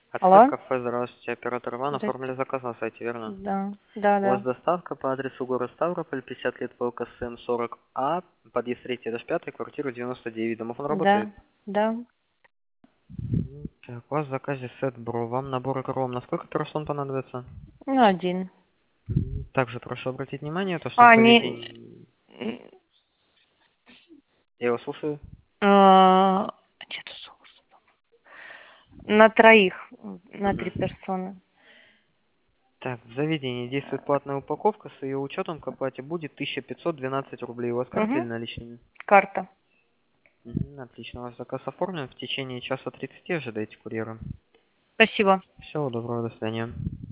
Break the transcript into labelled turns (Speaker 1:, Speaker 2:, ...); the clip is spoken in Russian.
Speaker 1: Отель
Speaker 2: Алло?
Speaker 1: кафе, здравствуйте, оператор Иван,
Speaker 2: Здрасте.
Speaker 1: оформили заказ на сайте, верно?
Speaker 2: Да, да,
Speaker 1: У вас
Speaker 2: да.
Speaker 1: доставка по адресу город Ставрополь, 50 лет по ЛКСМ 40А, подъезд 3-5, квартира 99, домофон работает?
Speaker 2: Да, да.
Speaker 1: Так, у вас в заказе сет Бро, вам набор икром, на сколько персон понадобится?
Speaker 2: Ну, один.
Speaker 1: Также прошу обратить внимание, то, что в
Speaker 2: А,
Speaker 1: заведении... Я вас слушаю.
Speaker 2: Где-то соус. На троих, на 3
Speaker 1: Мгм.
Speaker 2: персоны.
Speaker 1: Так, в заведении действует платная упаковка, с ее учетом к оплате будет 1512 рублей. У вас карта или
Speaker 2: Угу.
Speaker 1: наличными?
Speaker 2: Карта.
Speaker 1: Отлично, у вас заказ оформлен. В течение часа 30 ожидайте курьера.
Speaker 2: Спасибо.
Speaker 1: Всего доброго, до свидания.